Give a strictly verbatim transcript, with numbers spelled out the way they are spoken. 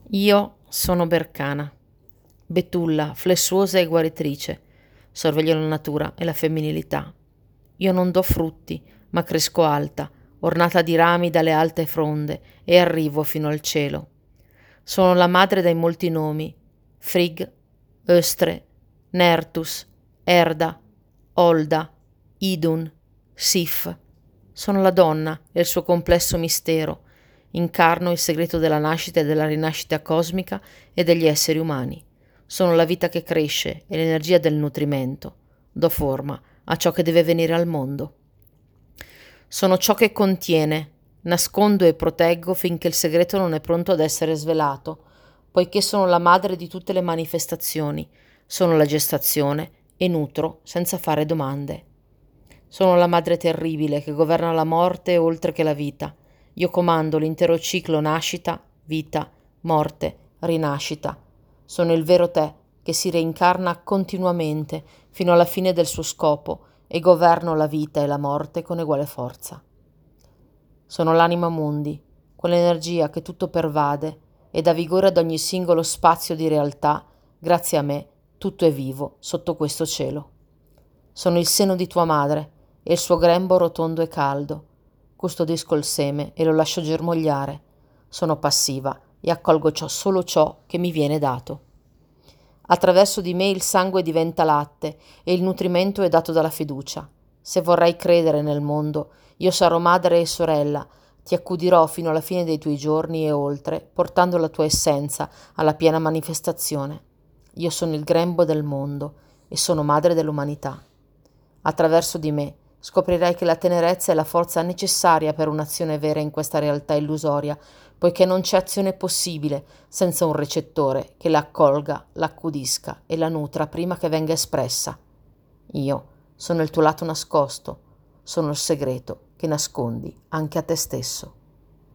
Io sono Bercana, betulla, flessuosa e guaritrice, sorveglio la natura e la femminilità. Io non do frutti, ma cresco alta, ornata di rami dalle alte fronde, e arrivo fino al cielo. Sono la madre dai molti nomi: Frigg, Östre, Nertus, Erda, Olda, Idun, Sif. Sono la donna e il suo complesso mistero. Incarno il segreto della nascita e della rinascita cosmica e degli esseri umani. Sono la vita che cresce e l'energia del nutrimento. Do forma a ciò che deve venire al mondo. Sono ciò che contiene, nascondo e proteggo finché il segreto non è pronto ad essere svelato, poiché sono la madre di tutte le manifestazioni, sono la gestazione e nutro senza fare domande. Sono la madre terribile che governa la morte oltre che la vita. Io comando l'intero ciclo nascita, vita, morte, rinascita. Sono il vero te che si reincarna continuamente fino alla fine del suo scopo e governo la vita e la morte con eguale forza. Sono l'anima mundi, quell'energia che tutto pervade e dà vigore ad ogni singolo spazio di realtà. Grazie a me tutto è vivo sotto questo cielo. Sono il seno di tua madre e il suo grembo rotondo e caldo. Custodisco il seme e lo lascio germogliare. Sono passiva e accolgo ciò, solo ciò che mi viene dato. Attraverso di me il sangue diventa latte e il nutrimento è dato dalla fiducia. Se vorrai credere nel mondo, io sarò madre e sorella, ti accudirò fino alla fine dei tuoi giorni e oltre, portando la tua essenza alla piena manifestazione. Io sono il grembo del mondo e sono madre dell'umanità. Attraverso di me scoprirai che la tenerezza è la forza necessaria per un'azione vera in questa realtà illusoria, poiché non c'è azione possibile senza un recettore che la accolga, l'accudisca e la nutra prima che venga espressa. Io sono il tuo lato nascosto, sono il segreto che nascondi anche a te stesso.